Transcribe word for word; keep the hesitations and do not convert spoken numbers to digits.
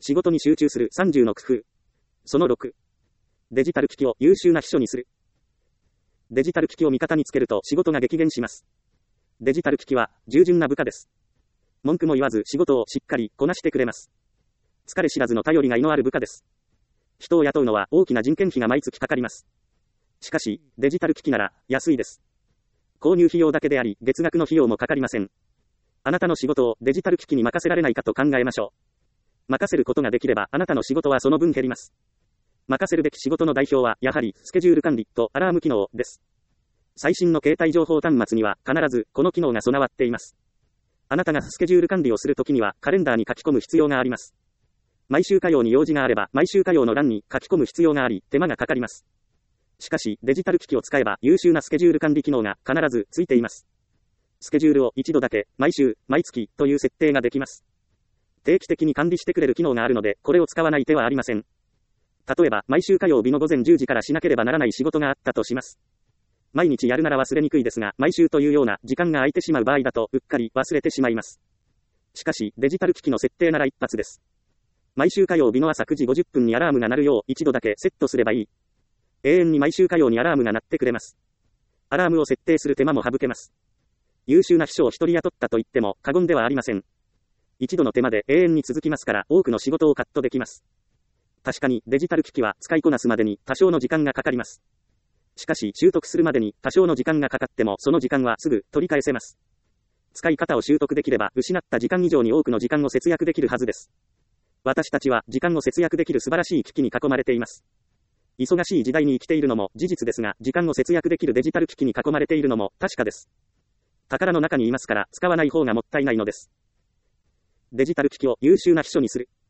仕事に集中するさんじゅうの工夫。そのろく。デジタル機器を優秀な秘書にする。デジタル機器を味方につけると仕事が激減します。デジタル機器は従順な部下です。文句も言わず仕事をしっかりこなしてくれます。疲れ知らずの頼りがいのある部下です。人を雇うのは大きな人件費が毎月かかります。しかし、デジタル機器なら安いです。購入費用だけであり、月額の費用もかかりません。あなたの仕事をデジタル機器に任せられないかと考えましょう。任せることができればあなたの仕事はその分減ります。任せるべき仕事の代表はやはりスケジュール管理とアラーム機能です。最新の携帯情報端末には必ずこの機能が備わっています。あなたがスケジュール管理をするときにはカレンダーに書き込む必要があります。毎週火曜に用事があれば毎週火曜の欄に書き込む必要があり手間がかかります。しかしデジタル機器を使えば優秀なスケジュール管理機能が必ずついています。スケジュールを一度だけ毎週毎月という設定ができます。定期的に管理してくれる機能があるので、これを使わない手はありません。例えば、毎週火曜日の午前じゅうじからしなければならない仕事があったとします。毎日やるなら忘れにくいですが、毎週というような時間が空いてしまう場合だと、うっかり忘れてしまいます。しかし、デジタル機器の設定なら一発です。毎週火曜日の朝くじごじゅっぷんにアラームが鳴るよう一度だけセットすればいい。永遠に毎週火曜にアラームが鳴ってくれます。アラームを設定する手間も省けます。優秀な秘書を一人雇ったと言っても過言ではありません。一度の手間で永遠に続きますから多くの仕事をカットできます。確かにデジタル機器は使いこなすまでに多少の時間がかかります。しかし習得するまでに多少の時間がかかってもその時間はすぐ取り返せます。使い方を習得できれば失った時間以上に多くの時間を節約できるはずです。私たちは時間を節約できる素晴らしい機器に囲まれています。忙しい時代に生きているのも事実ですが、時間を節約できるデジタル機器に囲まれているのも確かです。宝の中にいますから使わない方がもったいないのです。デジタル機器を優秀な秘書にする。